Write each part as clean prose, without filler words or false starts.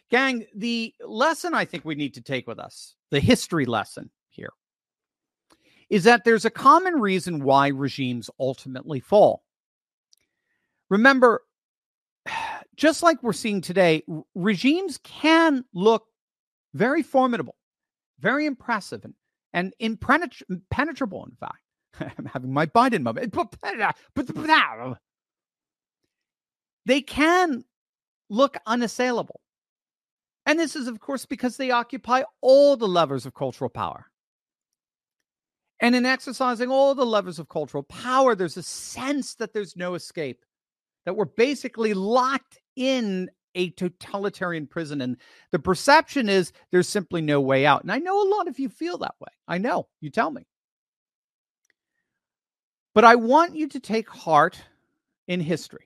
Gang, the lesson I think we need to take with us, the history lesson here, is that there's a common reason why regimes ultimately fall. Remember, just like we're seeing today, regimes can look very formidable, very impressive, and impenetrable, in fact. I'm having my Biden moment. They can look unassailable. And this is, of course, because they occupy all the levers of cultural power. And in exercising all the levers of cultural power, there's a sense that there's no escape, that we're basically locked in a totalitarian prison. And the perception is there's simply no way out. And I know a lot of you feel that way. I know. You tell me. But I want you to take heart in history.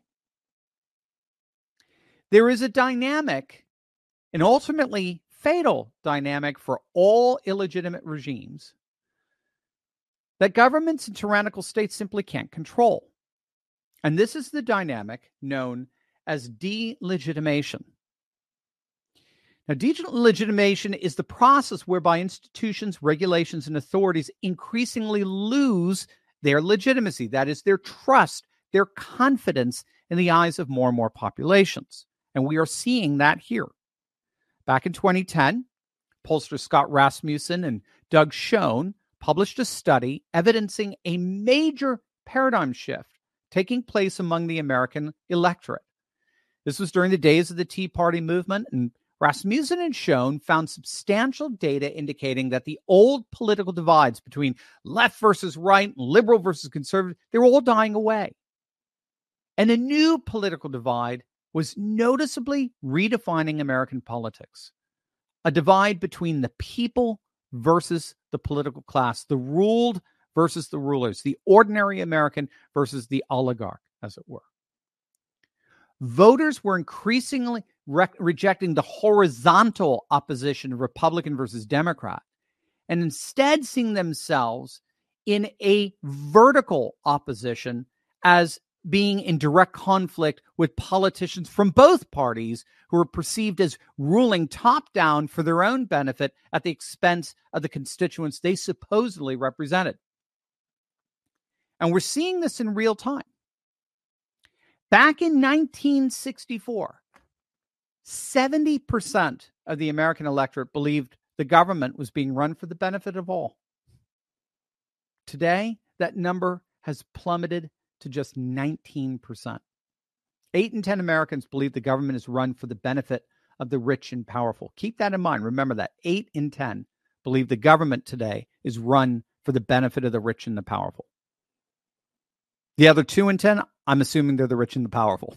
There is a dynamic, an ultimately fatal dynamic for all illegitimate regimes, that governments and tyrannical states simply can't control. And this is the dynamic known as delegitimation. Now, delegitimation is the process whereby institutions, regulations, and authorities increasingly lose their legitimacy. That is, their trust, their confidence in the eyes of more and more populations. And we are seeing that here. Back in 2010, pollsters Scott Rasmussen and Doug Schoen published a study evidencing a major paradigm shift taking place among the American electorate. This was during the days of the Tea Party movement, and Rasmussen and Schoen found substantial data indicating that the old political divides between left versus right, liberal versus conservative, they were all dying away. And a new political divide was noticeably redefining American politics. A divide between the people versus the political class, the ruled versus the rulers, the ordinary American versus the oligarch, as it were. Voters were increasingly rejecting the horizontal opposition of Republican versus Democrat, and instead seeing themselves in a vertical opposition as being in direct conflict with politicians from both parties who were perceived as ruling top down for their own benefit at the expense of the constituents they supposedly represented. And we're seeing this in real time. Back in 1964, 70% of the American electorate believed the government was being run for the benefit of all. Today, that number has plummeted to just 19%. 8 in 10 Americans believe the government is run for the benefit of the rich and powerful. Keep that in mind. Remember that 8 in 10 believe the government today is run for the benefit of the rich and the powerful. The other 2 in 10, I'm assuming they're the rich and the powerful.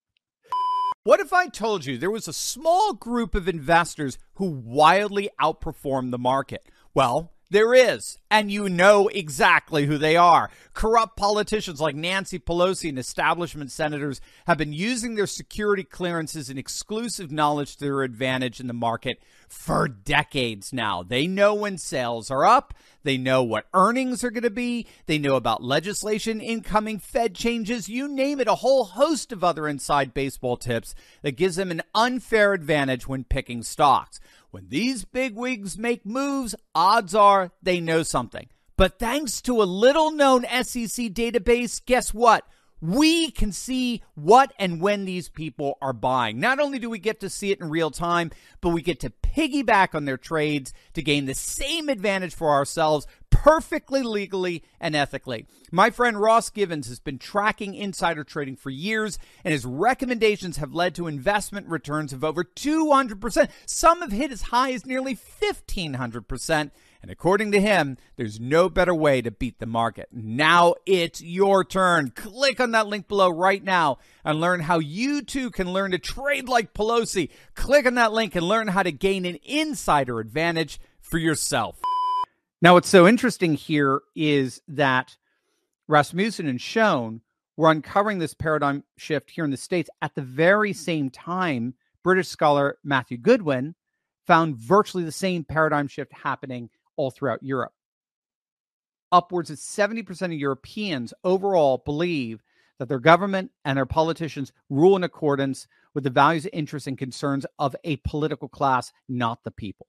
What if I told you there was a small group of investors who wildly outperformed the market? Well, there is, and you know exactly who they are. Corrupt politicians like Nancy Pelosi and establishment senators have been using their security clearances and exclusive knowledge to their advantage in the market for decades now. They know when sales are up. They know what earnings are going to be. They know about legislation, incoming Fed changes, you name it, a whole host of other inside baseball tips that gives them an unfair advantage when picking stocks. When these bigwigs make moves, odds are they know something. But thanks to a little-known SEC database, guess what? We can see what and when these people are buying. Not only do we get to see it in real time, but we get to piggyback on their trades to gain the same advantage for ourselves perfectly legally and ethically. My friend Ross Givens has been tracking insider trading for years, and his recommendations have led to investment returns of over 200%. Some have hit as high as nearly 1,500%. And according to him, there's no better way to beat the market. Now it's your turn. Click on that link below right now and learn how you too can learn to trade like Pelosi. Click on that link and learn how to gain an insider advantage for yourself. Now, what's so interesting here is that Rasmussen and Schoen were uncovering this paradigm shift here in the States at the very same time British scholar Matthew Goodwin found virtually the same paradigm shift happening all throughout Europe. Upwards of 70% of Europeans overall believe that their government and their politicians rule in accordance with the values, interests, and concerns of a political class, not the people.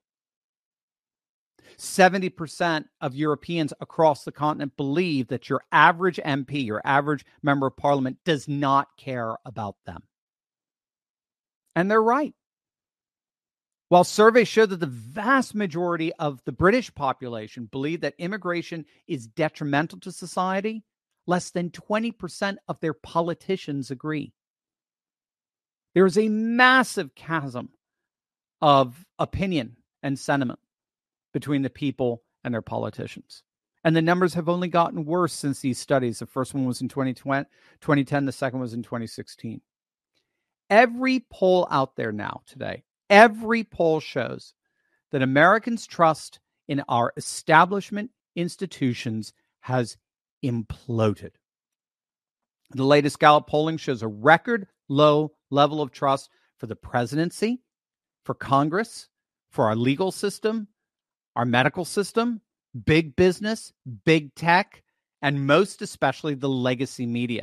70% of Europeans across the continent believe that your average MP, your average member of parliament, does not care about them. And they're right. While surveys show that the vast majority of the British population believe that immigration is detrimental to society, less than 20% of their politicians agree. There is a massive chasm of opinion and sentiment between the people and their politicians. And the numbers have only gotten worse since these studies. The first one was in 2010, the second was in 2016. Every poll out there now today, every poll shows that Americans' trust in our establishment institutions has imploded. The latest Gallup polling shows a record low level of trust for the presidency, for Congress, for our legal system, our medical system, big business, big tech, and most especially the legacy media.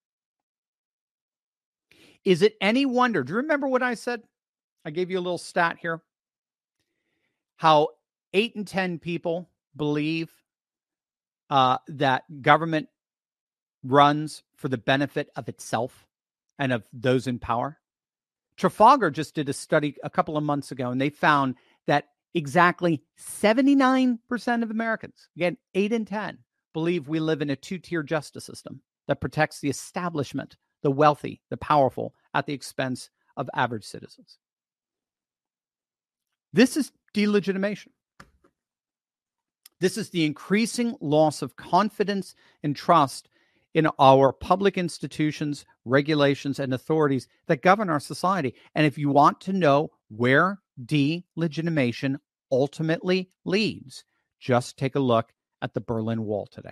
Is it any wonder? Do you remember what I said? I gave you a little stat here. How 8 in 10 people believe that government runs for the benefit of itself and of those in power. Trafalgar just did a study a couple of months ago, and they found that exactly 79% of Americans, again, 8 in 10, believe we live in a two-tier justice system that protects the establishment, the wealthy, the powerful, at the expense of average citizens. This is delegitimation. This is the increasing loss of confidence and trust in our public institutions, regulations, and authorities that govern our society. And if you want to know where delegitimation ultimately leads, just take a look at the Berlin Wall today.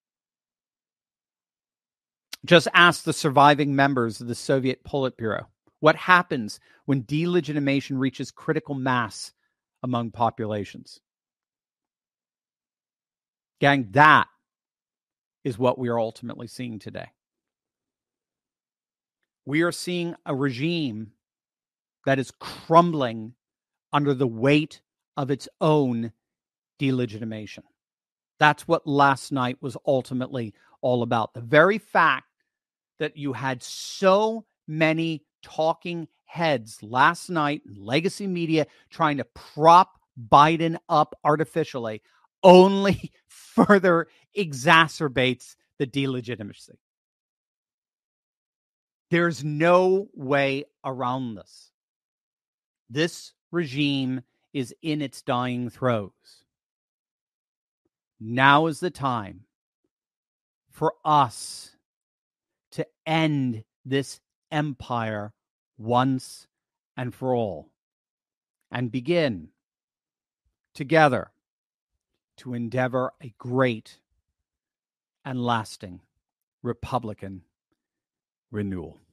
Just ask the surviving members of the Soviet Politburo what happens when delegitimation reaches critical mass among populations. Gang, that is what we are ultimately seeing today. We are seeing a regime that is crumbling under the weight of its own delegitimation. That's what last night was ultimately all about. The very fact that you had so many talking heads last night in legacy media trying to prop Biden up artificially only further exacerbates the delegitimacy. There's no way around this. This regime is in its dying throes. Now is the time for us to end this empire once and for all and begin together to endeavor a great and lasting Republican renewal.